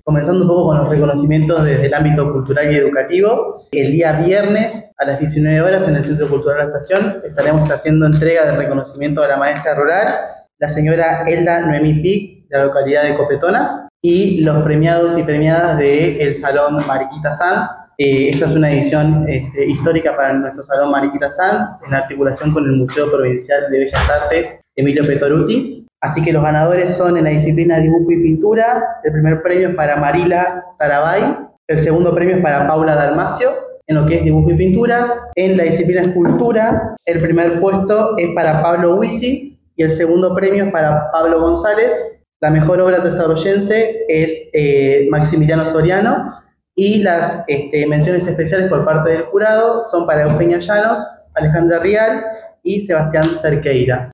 Comenzando un poco con los reconocimientos desde el ámbito cultural y educativo. El día viernes a las 19 horas en el Centro Cultural La Estación estaremos haciendo entrega de reconocimiento a la maestra rural, la señora Elda Noemí Pic, de la localidad de Copetonas, y los premiados y premiadas del Salón Mariquita San. Esta es una edición histórica para nuestro Salón Mariquita San, en articulación con el Museo Provincial de Bellas Artes Emilio Petoruti. Así que los ganadores son en la disciplina dibujo y pintura. El primer premio es para Marila Tarabay, el segundo premio es para Paula Dalmacio, en lo que es dibujo y pintura. En la disciplina escultura, el primer puesto es para Pablo Huisi y el segundo premio es para Pablo González. La mejor obra tesarollense es Maximiliano Soriano, y las menciones especiales por parte del jurado son para Eugenia Llanos, Alejandra Rial y Sebastián Cerqueira.